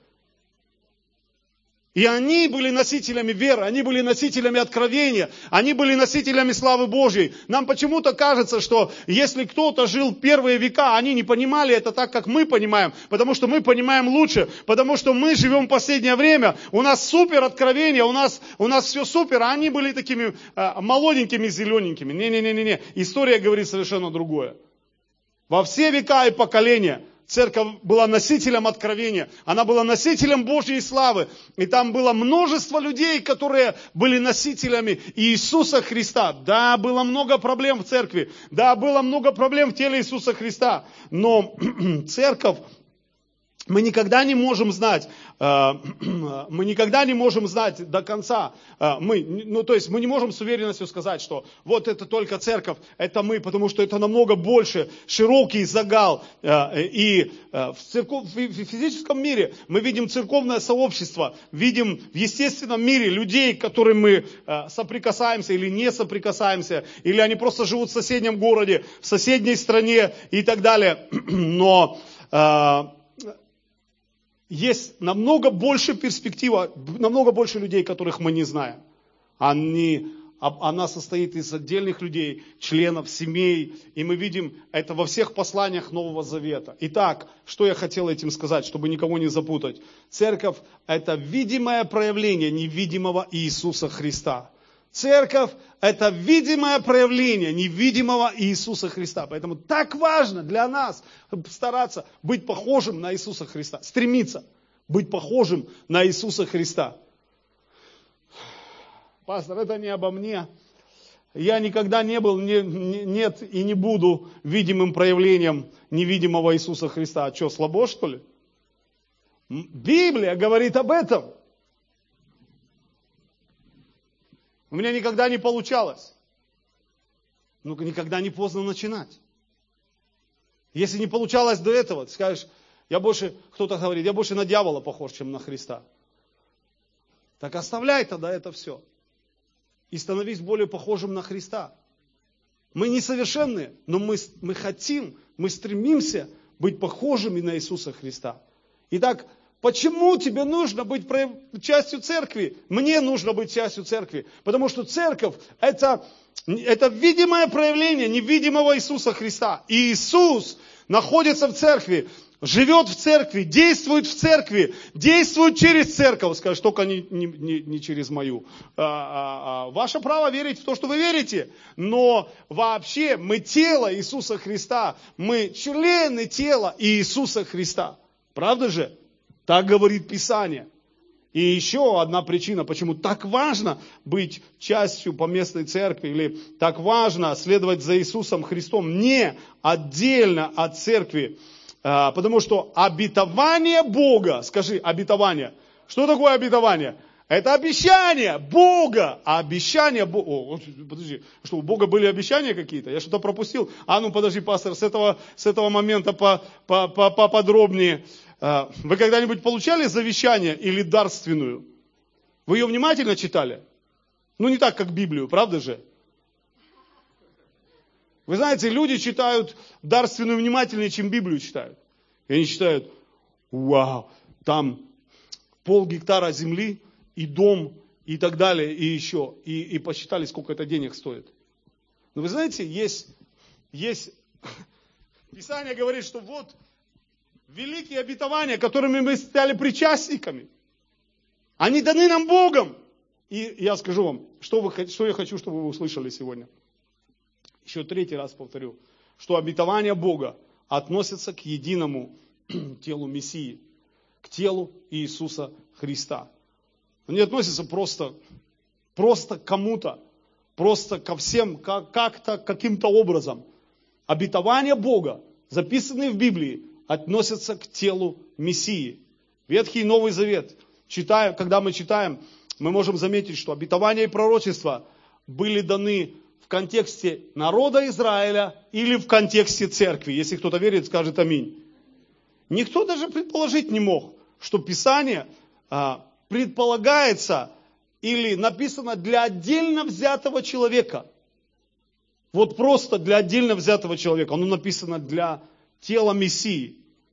И они были носителями веры, они были носителями откровения, они были носителями славы Божьей. Нам почему-то кажется, что если кто-то жил первые века, они не понимали это так, как мы понимаем, потому что мы понимаем лучше, потому что мы живем в последнее время, у нас супер откровение, у нас, у нас все супер, а они были такими а, молоденькими, зелененькими. Не-не-не-не, история говорит совершенно другое. Во все века и поколения церковь была носителем откровения, она была носителем Божьей славы. И там было множество людей, которые были носителями Иисуса Христа. Да, было много проблем в церкви, да, было много проблем в теле Иисуса Христа. Но церковь, мы никогда не можем знать, мы никогда не можем знать до конца. Мы, ну, то есть мы не можем с уверенностью сказать, что вот это только церковь, это мы, потому что это намного больше, широкий загал. И в, церков, в физическом мире мы видим церковное сообщество, видим в естественном мире людей, к которым мы соприкасаемся или не соприкасаемся, или они просто живут в соседнем городе, в соседней стране и так далее. Но есть намного больше перспектива, намного больше людей, которых мы не знаем. Они, она состоит из отдельных людей, членов семей, и мы видим это во всех посланиях Нового Завета. Итак, что я хотел этим сказать, чтобы никого не запутать. Церковь – это видимое проявление невидимого Иисуса Христа. Церковь – это видимое проявление невидимого Иисуса Христа. Поэтому так важно для нас стараться быть похожим на Иисуса Христа. Стремиться быть похожим на Иисуса Христа. Пастор, это не обо мне. Я никогда не был, не, не, нет и не буду видимым проявлением невидимого Иисуса Христа. А что, слабо, что ли? Библия говорит об этом. У меня никогда не получалось. Ну, никогда не поздно начинать. Если не получалось до этого, ты скажешь, я больше, кто-то говорит, я больше на дьявола похож, чем на Христа. Так оставляй тогда это все. И становись более похожим на Христа. Мы несовершенные, но мы, мы хотим, мы стремимся быть похожими на Иисуса Христа. Итак, почему тебе нужно быть частью церкви? Мне нужно быть частью церкви. Потому что церковь это, это видимое проявление невидимого Иисуса Христа. И Иисус находится в церкви, живет в церкви, действует в церкви, действует через церковь. Скажешь, только не, не, не через мою. А, а, а, ваше право верить в то, что вы верите. Но вообще мы тело Иисуса Христа. Мы члены тела Иисуса Христа. Правда же? Так говорит Писание. И еще одна причина, почему так важно быть частью поместной церкви, или так важно следовать за Иисусом Христом не отдельно от церкви, потому что обетование Бога, скажи, обетование. Что такое обетование? Это обещание Бога. А обещание Бога... О, подожди, что, у Бога были обещания какие-то? Я что-то пропустил. А ну подожди, пастор, с этого, с этого момента по, по, по, поподробнее. Вы когда-нибудь получали завещание или дарственную? Вы ее внимательно читали? Ну, не так, как Библию, правда же? Вы знаете, люди читают дарственную внимательнее, чем Библию читают. И они читают, вау, там пол гектара земли, и дом, и так далее, и еще. И, и посчитали, сколько это денег стоит. Но вы знаете, есть, есть... Писание говорит, что вот... великие обетования, которыми мы стали причастниками, они даны нам Богом. И я скажу вам, что, вы, что я хочу, чтобы вы услышали сегодня. Еще третий раз повторю, что обетования Бога относятся к единому телу Мессии, к телу Иисуса Христа. Они относятся просто, просто к кому-то, просто ко всем, как-то, каким-то образом. Обетования Бога, записанные в Библии, относятся к телу Мессии. Ветхий и Новый Завет. Читая, когда мы читаем, мы можем заметить, что обетования и пророчества были даны в контексте народа Израиля или в контексте церкви. Если кто-то верит, скажет аминь. Никто даже предположить не мог, что Писание а, предполагается или написано для отдельно взятого человека. Вот просто для отдельно взятого человека. Оно написано для тела Мессии.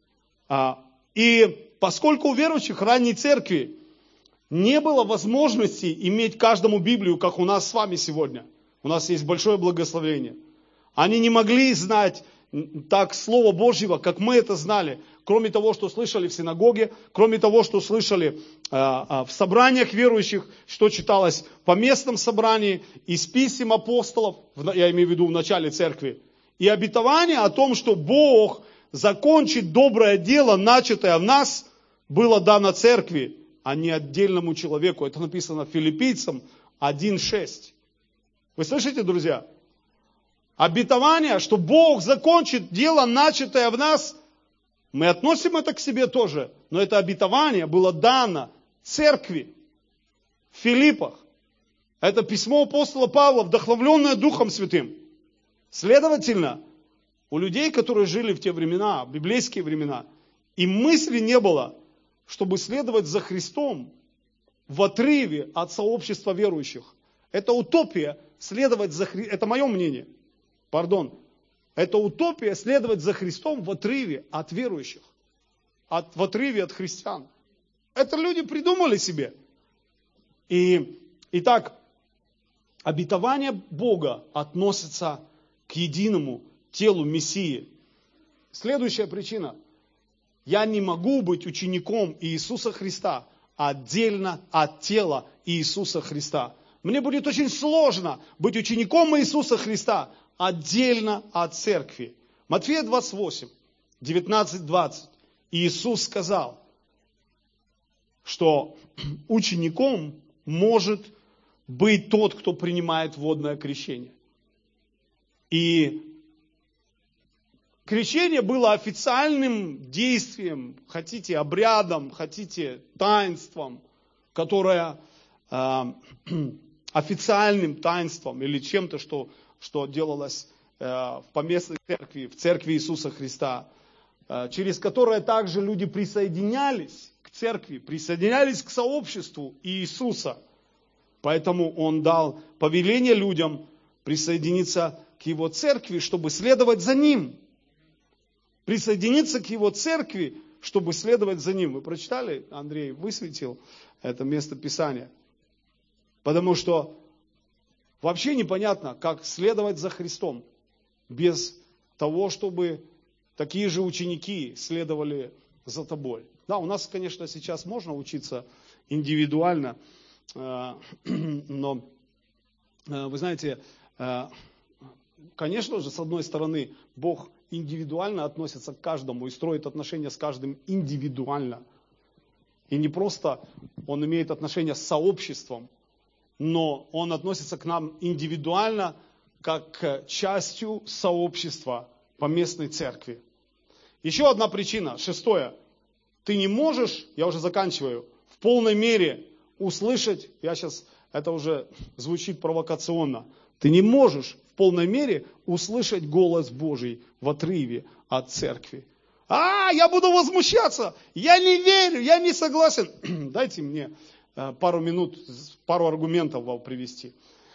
И поскольку у верующих ранней церкви не было возможности иметь каждому Библию, как у нас с вами сегодня, у нас есть большое благословение, они не могли знать так Слово Божьего, как мы это знали, кроме того, что слышали в синагоге, кроме того, что слышали в собраниях верующих, что читалось по местном собрании, из писем апостолов, я имею в виду в начале церкви, и обетование о том, что Бог закончить доброе дело, начатое в нас, было дано церкви, а не отдельному человеку. Это написано Филиппийцам один шесть. Вы слышите, друзья? Обетование, что Бог закончит дело, начатое в нас, мы относим это к себе тоже. Но это обетование было дано церкви в Филиппах. Это письмо апостола Павла, вдохновленное Духом Святым. Следовательно, у людей, которые жили в те времена, в библейские времена, и мысли не было, чтобы следовать за Христом в отрыве от сообщества верующих. Это утопия следовать за Христом. Это мое мнение. Пардон. Это утопия следовать за Христом в отрыве от верующих. От, в отрыве от христиан. Это люди придумали себе. И, итак, обетование Бога относится к единому телу Мессии. Следующая причина. Я не могу быть учеником Иисуса Христа отдельно от тела Иисуса Христа. Мне будет очень сложно быть учеником Иисуса Христа отдельно от церкви. Матфея двадцать восемь, девятнадцать двадцать. Иисус сказал, что учеником может быть тот, кто принимает водное крещение. И крещение было официальным действием, хотите обрядом, хотите таинством, которое э, официальным таинством или чем-то, что, что делалось э, в поместной церкви, в церкви Иисуса Христа, э, через которое также люди присоединялись к церкви, присоединялись к сообществу Иисуса. Поэтому Он дал повеление людям присоединиться к Его церкви, чтобы следовать за Ним. Присоединиться к Его церкви, чтобы следовать за Ним. Вы прочитали? Андрей высветил это место Писания. Потому что вообще непонятно, как следовать за Христом без того, чтобы такие же ученики следовали за тобой. Да, у нас, конечно, сейчас можно учиться индивидуально, но, вы знаете, конечно же, с одной стороны, Бог индивидуально относится к каждому и строит отношения с каждым индивидуально. И не просто Он имеет отношения с сообществом, но Он относится к нам индивидуально, как к частью сообщества поместной церкви. Еще одна причина, шестое. Ты не можешь, я уже заканчиваю, в полной мере услышать, я сейчас, это уже звучит провокационно, ты не можешь в полной мере услышать голос Божий в отрыве от церкви. А, я буду возмущаться, я не верю, я не согласен. Дайте мне пару минут, пару аргументов вам привести.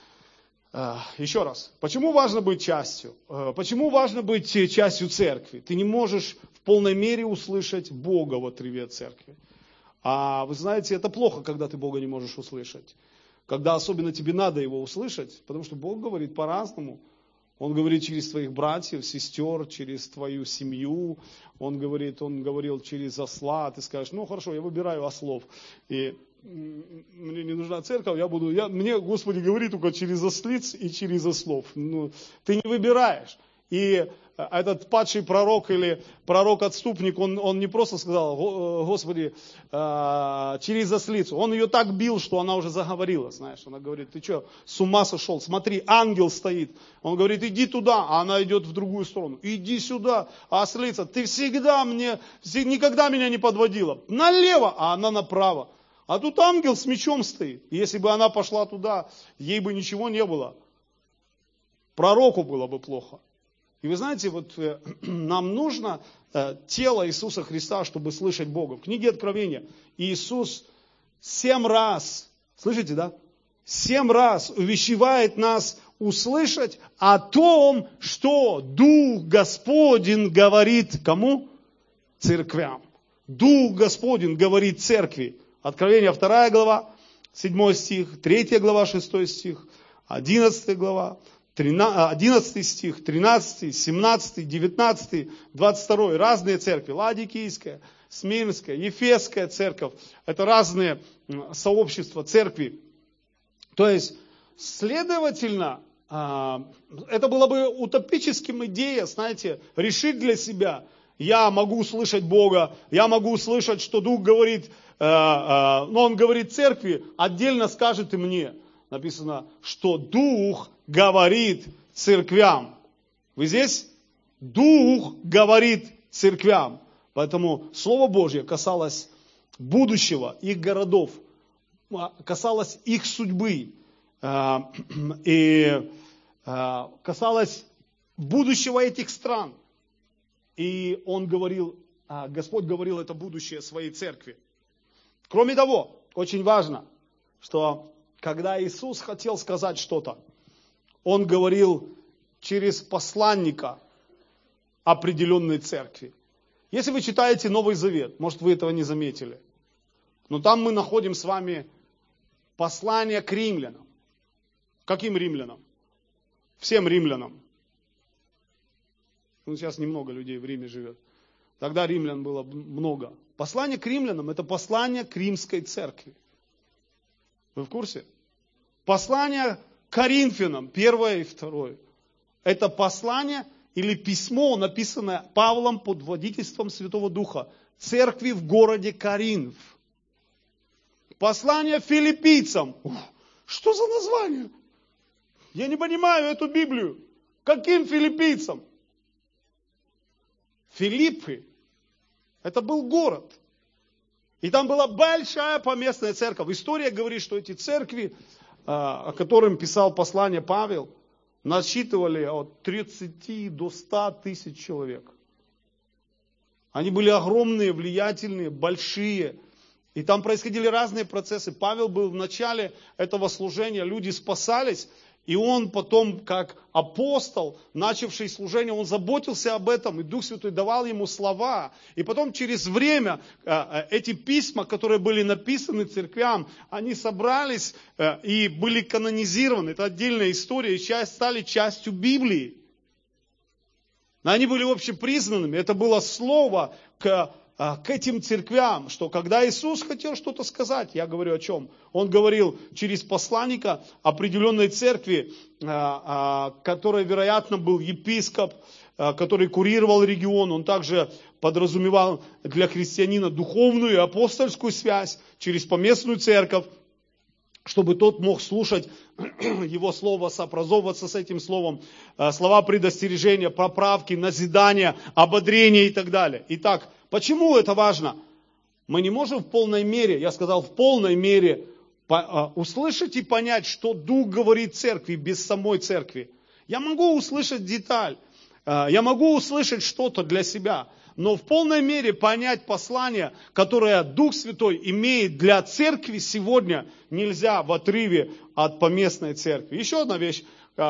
Еще раз, почему важно быть частью? Почему важно быть частью церкви? Ты не можешь в полной мере услышать Бога в отрыве от церкви. А вы знаете, это плохо, когда ты Бога не можешь услышать. Когда особенно тебе надо Его услышать, потому что Бог говорит по-разному. Он говорит через твоих братьев, сестер, через твою семью. Он говорит, Он говорил через осла. Ты скажешь, ну хорошо, я выбираю ослов. И мне не нужна церковь, я буду, я, мне Господи говорит только через ослиц и через ослов. Ну, ты не выбираешь. И этот падший пророк или пророк-отступник, он, он не просто сказал, Господи, через ослицу. Он ее так бил, что она уже заговорила, знаешь. Она говорит, ты что, с ума сошел? Смотри, ангел стоит. Он говорит, иди туда, а она идет в другую сторону. Иди сюда, а ослица, ты всегда мне, никогда меня не подводила. Налево, а она направо. А тут ангел с мечом стоит. И если бы она пошла туда, ей бы ничего не было. Пророку было бы плохо. И вы знаете, вот э, нам нужно э, тело Иисуса Христа, чтобы слышать Бога. В книге Откровения Иисус семь раз, слышите, да? Семь раз увещевает нас услышать о том, что Дух Господень говорит кому? Церквям. Дух Господень говорит церкви. Откровение вторая глава, седьмой стих, третья глава, шестой стих, одиннадцатая глава. одиннадцатый стих, тринадцатый, семнадцатый, девятнадцатый, двадцать второй. Разные церкви. Ладикийская, Смирнская, Ефесская церковь. Это разные сообщества церкви. То есть, следовательно, это было бы утопическим идея, знаете, решить для себя. я могу услышать Бога, я могу услышать, что Дух говорит, э, э, но Он говорит церкви, отдельно скажет и мне. Написано, что Дух говорит церквям. Вы здесь? Дух говорит церквям. Поэтому Слово Божье касалось будущего их городов, касалось их судьбы и касалось будущего этих стран. И Он говорил, Господь говорил это будущее своей церкви. Кроме того, очень важно, что когда Иисус хотел сказать что-то, Он говорил через посланника определенной церкви. Если вы читаете Новый Завет, может, вы этого не заметили, но там мы находим с вами послание к римлянам. Каким римлянам? Всем римлянам. Ну, сейчас немного людей в Риме живет. Тогда римлян было много. Послание к римлянам – это послание к римской церкви. Вы в курсе? Послание к Коринфянам, первое и второе. Это послание или письмо, написанное Павлом под водительством Святого Духа церкви в городе Коринф. Послание филиппийцам. Ух, что за название? Я не понимаю эту Библию. Каким филиппийцам? Филиппы. Это был город. И там была большая поместная церковь. История говорит, что эти церкви, о которых писал послание Павел, насчитывали от тридцати до ста тысяч человек. Они были огромные, влиятельные, большие. И там происходили разные процессы. Павел был в начале этого служения, люди спасались. И он потом, как апостол, начавший служение, он заботился об этом, и Дух Святой давал ему слова. И потом через время эти письма, которые были написаны церквям, они собрались и были канонизированы. Это отдельная история, и часть, стали частью Библии. Но они были общепризнанными. Это было слово к к этим церквям, что когда Иисус хотел что-то сказать, я говорю о чем? Он говорил через посланника определенной церкви, который, вероятно, был епископ, который курировал регион. Он также подразумевал для христианина духовную и апостольскую связь через поместную церковь, чтобы тот мог слушать его слово, сообразовываться с этим словом, слова предостережения, поправки, назидания, ободрения и так далее. Итак, почему это важно? Мы не можем в полной мере, я сказал, в полной мере услышать и понять, что Дух говорит церкви без самой церкви. Я могу услышать деталь, я могу услышать что-то для себя, но в полной мере понять послание, которое Дух Святой имеет для церкви сегодня, нельзя в отрыве от поместной церкви. Еще одна вещь,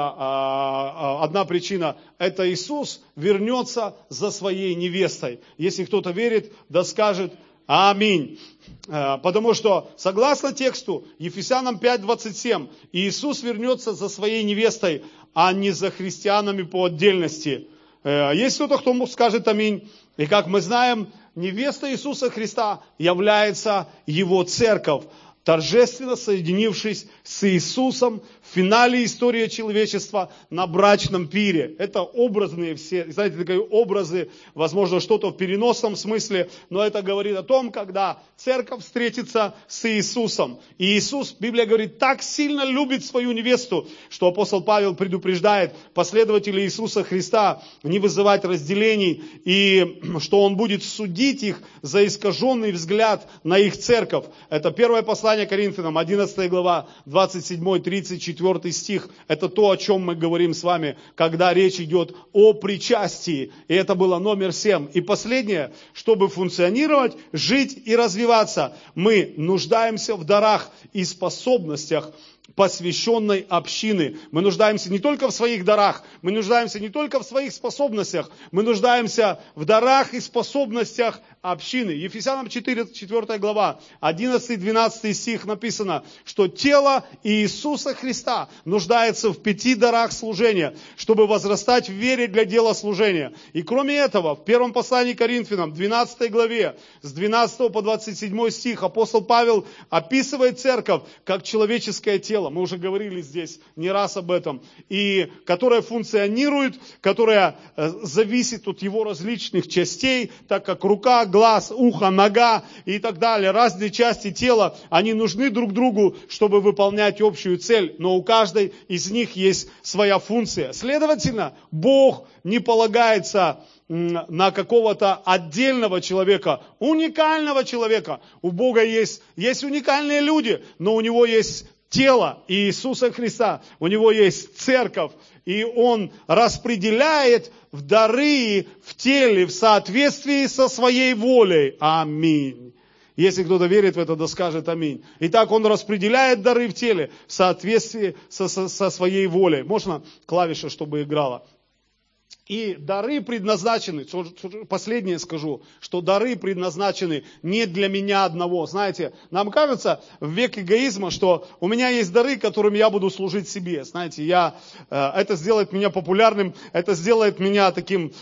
одна причина, это Иисус вернется за своей невестой. Если кто-то верит, да скажет аминь. Потому что, согласно тексту, Ефесянам пять двадцать семь, Иисус вернется за своей невестой, а не за христианами по отдельности. Есть кто-то, кто скажет аминь. И как мы знаем, невеста Иисуса Христа является Его церковь, торжественно соединившись с Иисусом в финале истории человечества на брачном пире. Это образные все, знаете, такие образы, возможно, что-то в переносном смысле, но это говорит о том, когда церковь встретится с Иисусом. И Иисус, Библия говорит, так сильно любит свою невесту, что апостол Павел предупреждает последователей Иисуса Христа не вызывать разделений, и что Он будет судить их за искаженный взгляд на их церковь. Это первое послание Коринфянам, одиннадцатая глава, двадцать седьмой тридцать четвёртый стих. Это то, о чем мы говорим с вами, когда речь идет о причастии. И это было номер семь. И последнее, чтобы функционировать, жить и развиваться, мы нуждаемся в дарах и способностях посвященной общины. Мы нуждаемся не только в своих дарах, мы нуждаемся не только в своих способностях, мы нуждаемся в дарах и способностях общины. Ефесянам четыре, четвёртая глава, одиннадцатый-двенадцатый стих написано, что тело Иисуса Христа нуждается в пяти дарах служения, чтобы возрастать в вере для дела служения. И кроме этого, в первом послании к Коринфянам, двенадцатой главе, с двенадцатого по двадцать седьмой стих, апостол Павел описывает церковь как человеческое тело. тело, мы уже говорили здесь не раз об этом, и которое функционирует, которое зависит от его различных частей, так как рука, глаз, ухо, нога и так далее, разные части тела, они нужны друг другу, чтобы выполнять общую цель, но у каждой из них есть своя функция. Следовательно, Бог не полагается на какого-то отдельного человека, уникального человека. У Бога есть, есть уникальные люди, но у Него есть тело Иисуса Христа, у Него есть церковь, и Он распределяет в дары в теле в соответствии со своей волей. Аминь. Если кто-то верит в это, да скажет аминь. Итак, Он распределяет дары в теле в соответствии со, со, со своей волей. Можно клавиша, чтобы играла? И дары предназначены, последнее скажу, что дары предназначены не для меня одного. Знаете, нам кажется в век эгоизма, что у меня есть дары, которыми я буду служить себе. Знаете, я, это сделает меня популярным, это сделает меня таким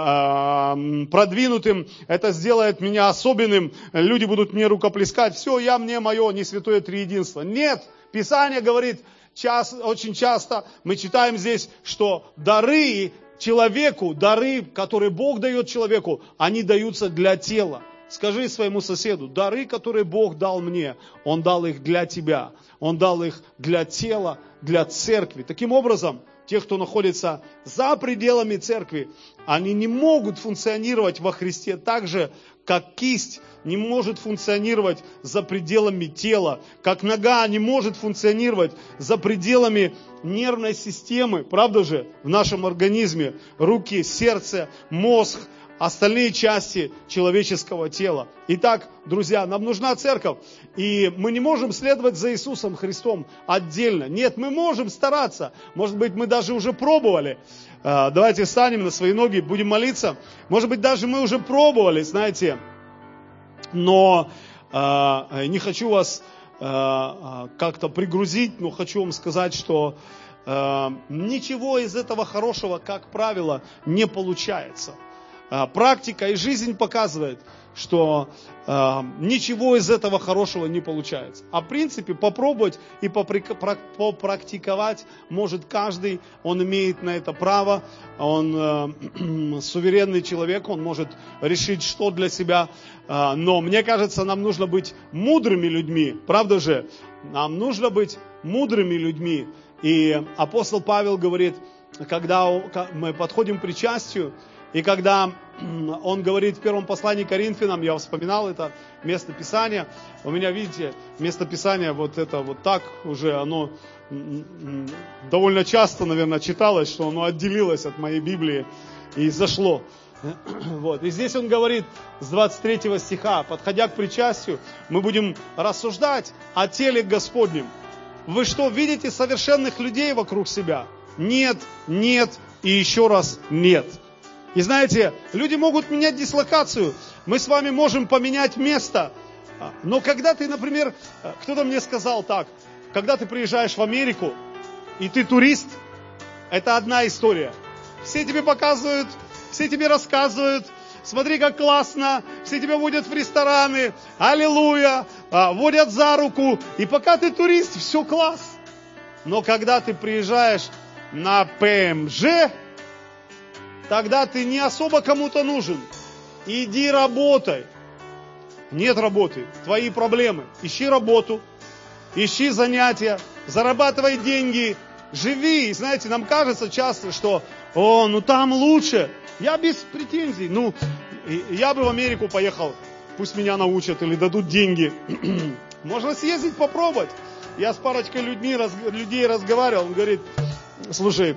продвинутым, это сделает меня особенным, люди будут мне рукоплескать. Все, я, мне, мое, не святое триединство. Нет, Писание говорит, час, очень часто мы читаем здесь, что дары человеку, дары, которые Бог дает человеку, они даются для тела. Скажи своему соседу, дары, которые Бог дал мне, Он дал их для тебя. Он дал их для тела, для церкви. Таким образом, те, кто находится за пределами церкви, они не могут функционировать во Христе так же, как кисть не может функционировать за пределами тела, как нога не может функционировать за пределами нервной системы, правда же, в нашем организме, руки, сердце, мозг, остальные части человеческого тела. Итак, друзья, нам нужна церковь, и мы не можем следовать за Иисусом Христом отдельно. Нет, мы можем стараться, может быть, мы даже уже пробовали. Давайте встанем на свои ноги, будем молиться. Может быть, даже мы уже пробовали, знаете, но э, не хочу вас э, как-то пригрузить, но хочу вам сказать, что э, ничего из этого хорошего, как правило, не получается. Э, практика и жизнь показывает, что э, ничего из этого хорошего не получается. А в принципе попробовать и попрактиковать может каждый, он имеет на это право, он э, суверенный человек, он может решить, что для себя. Э, но мне кажется, нам нужно быть мудрыми людьми, правда же? Нам нужно быть мудрыми людьми. И апостол Павел говорит, когда мы подходим к причастию, и когда он говорит в первом послании к Коринфянам, я вспоминал это место Писания, у меня, видите, место Писания вот это вот так уже, оно довольно часто, наверное, читалось, что оно отделилось от моей Библии и зашло. Вот. И здесь он говорит с двадцать третьего стиха, подходя к причастию, мы будем рассуждать о теле Господнем. Вы что, видите совершенных людей вокруг себя? Нет, нет и еще раз нет. И знаете, люди могут менять дислокацию, мы с вами можем поменять место. Но когда ты, например, кто-то мне сказал так, когда ты приезжаешь в Америку, и ты турист, это одна история. Все тебе показывают, все тебе рассказывают, смотри, как классно, все тебя водят в рестораны, аллилуйя, водят за руку. И пока ты турист, все класс. Но когда ты приезжаешь на ПМЖ, тогда ты не особо кому-то нужен. Иди работай. Нет работы, твои проблемы. Ищи работу, ищи занятия, зарабатывай деньги, живи. И знаете, нам кажется часто, что о, ну там лучше. Я без претензий. Ну, я бы в Америку поехал, пусть меня научат или дадут деньги. Можно съездить, попробовать. Я с парочкой людьми, раз, людей разговаривал, он говорит, слушай,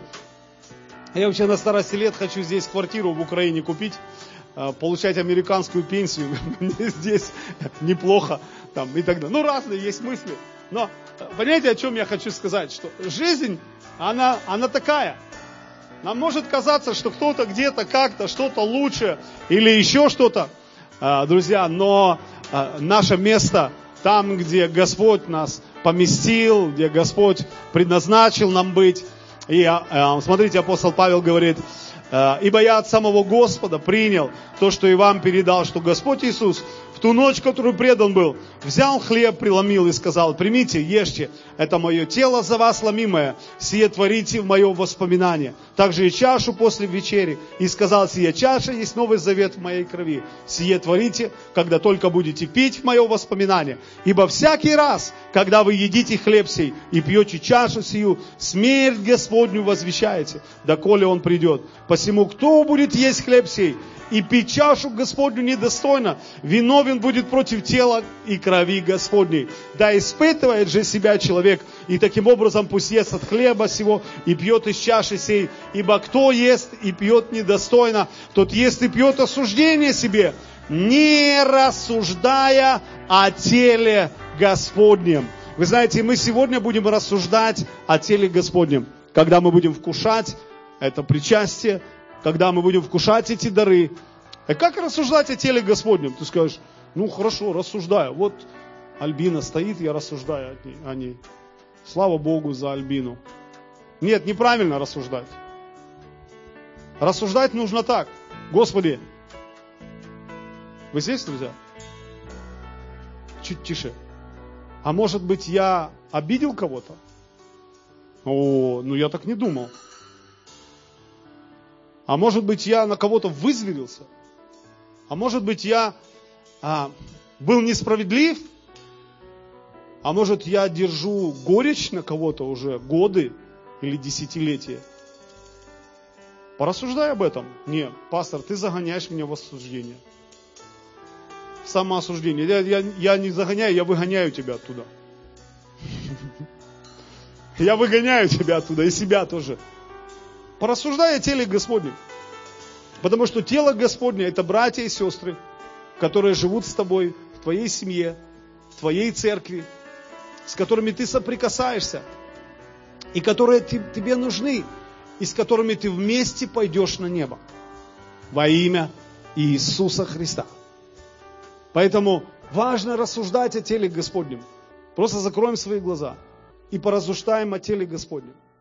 я вообще на старости лет хочу здесь квартиру в Украине купить, получать американскую пенсию, мне здесь неплохо, там, и так далее. Ну, разные есть мысли. Но, понимаете, о чем я хочу сказать? Что жизнь, она, она такая. Нам может казаться, что кто-то где-то как-то, что-то лучше или еще что-то, друзья, но наше место там, где Господь нас поместил, где Господь предназначил нам быть. И смотрите, апостол Павел говорит, ибо я от самого Господа принял то, что и вам передал, что Господь Иисус в ту ночь, в которую предан был, взял хлеб, преломил и сказал: примите, ешьте, это мое тело за вас ломимое, сие творите в мое воспоминание. Также и чашу после вечери, и сказал: сия чаша есть новый завет в моей крови, сие творите, когда только будете пить в мое воспоминание. Ибо всякий раз, когда вы едите хлеб сей и пьете чашу сию, смерть Господню возвещаете, доколе Он придет. Посему, кто будет есть хлеб сей и пить чашу Господню недостойно, виновен будет против тела и крови Господней. Да испытывает же себя человек, и таким образом пусть ест от хлеба сего и пьет из чаши сей. Ибо кто ест и пьет недостойно, тот ест и пьет осуждение себе, не рассуждая о теле Господнем. Вы знаете, мы сегодня будем рассуждать о теле Господнем, когда мы будем вкушать это причастие, когда мы будем вкушать эти дары. А как рассуждать о теле Господнем? Ты скажешь: ну хорошо, рассуждаю. Вот Альбина стоит, я рассуждаю о ней. Слава Богу за Альбину. Нет, неправильно рассуждать. Рассуждать нужно так: Господи, вы здесь, друзья? Чуть тише. А может быть, я обидел кого-то? О, ну я так не думал. А может быть, я на кого-то вызверился? А может быть, я а, был несправедлив? А может, я держу горечь на кого-то уже годы или десятилетия? Порассуждай об этом. Не, пастор, ты загоняешь меня в осуждение. В самоосуждение. Я, я, я не загоняю, я выгоняю тебя оттуда. Я выгоняю тебя оттуда и себя тоже. Порассуждай о теле Господнем. Потому что тело Господне — это братья и сестры, которые живут с тобой в твоей семье, в твоей церкви, с которыми ты соприкасаешься, и которые тебе нужны, и с которыми ты вместе пойдешь на небо. Во имя Иисуса Христа. Поэтому важно рассуждать о теле Господнем. Просто закроем свои глаза и порассуждаем о теле Господнем.